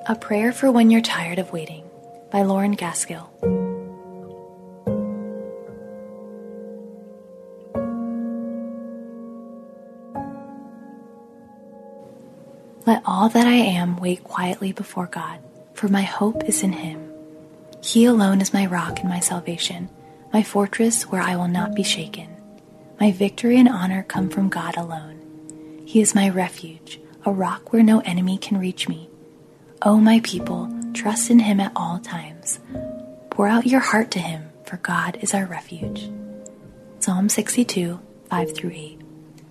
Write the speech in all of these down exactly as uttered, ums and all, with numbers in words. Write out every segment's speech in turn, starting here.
A Prayer for When You're Tired of Waiting by Lauren Gaskill. Let all that I am wait quietly before God, for my hope is in Him. He alone is my rock and my salvation, my fortress where I will not be shaken. My victory and honor come from God alone. He is my refuge, a rock where no enemy can reach me. O my people, trust in Him at all times. Pour out your heart to Him, for God is our refuge. Psalm sixty-two, five through eight.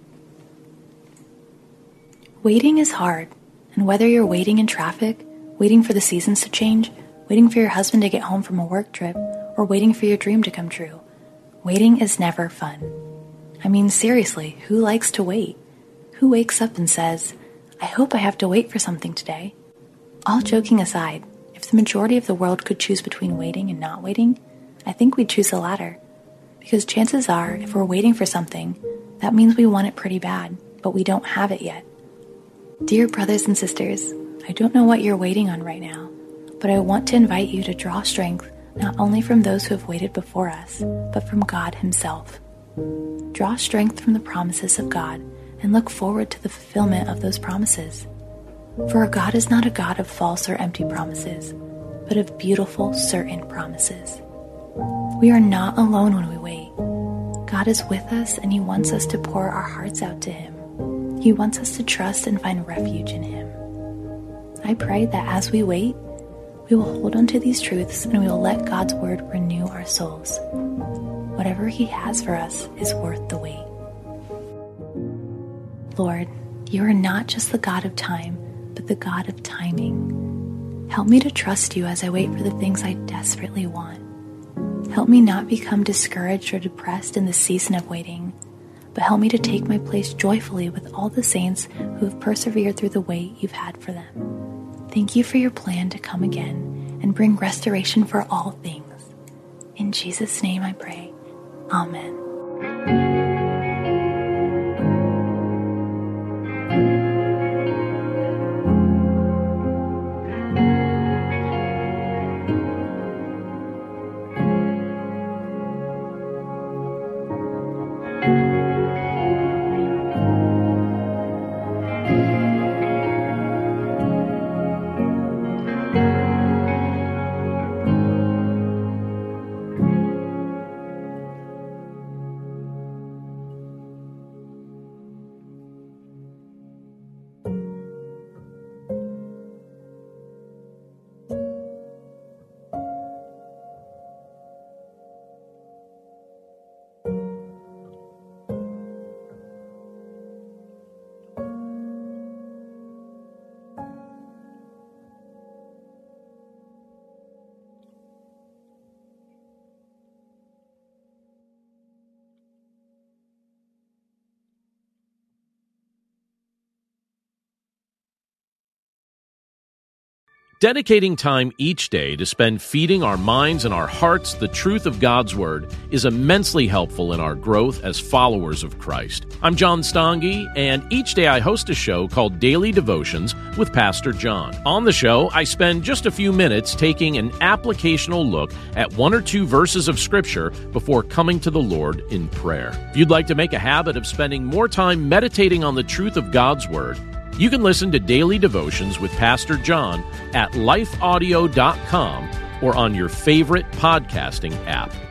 Waiting is hard, and whether you're waiting in traffic, waiting for the seasons to change, waiting for your husband to get home from a work trip, or waiting for your dream to come true, waiting is never fun. I mean, seriously, who likes to wait? Who wakes up and says, I hope I have to wait for something today? All joking aside, if the majority of the world could choose between waiting and not waiting, I think we'd choose the latter. Because chances are, if we're waiting for something, that means we want it pretty bad, but we don't have it yet. Dear brothers and sisters, I don't know what you're waiting on right now, but I want to invite you to draw strength not only from those who have waited before us, but from God Himself. Draw strength from the promises of God and look forward to the fulfillment of those promises. For our God is not a God of false or empty promises, but of beautiful, certain promises. We are not alone when we wait. God is with us, and He wants us to pour our hearts out to Him. He wants us to trust and find refuge in Him. I pray that as we wait, we will hold on to these truths and we will let God's word renew our souls. Whatever He has for us is worth the wait. Lord, You are not just the God of time, but the God of timing. Help me to trust You as I wait for the things I desperately want. Help me not become discouraged or depressed in the season of waiting, but help me to take my place joyfully with all the saints who have persevered through the wait You've had for them. Thank You for Your plan to come again and bring restoration for all things. In Jesus' name I pray. Amen. Dedicating time each day to spend feeding our minds and our hearts the truth of God's Word is immensely helpful in our growth as followers of Christ. I'm John Stange, and each day I host a show called Daily Devotions with Pastor John. On the show, I spend just a few minutes taking an applicational look at one or two verses of Scripture before coming to the Lord in prayer. If you'd like to make a habit of spending more time meditating on the truth of God's Word, you can listen to Daily Devotions with Pastor John at life audio dot com or on your favorite podcasting app.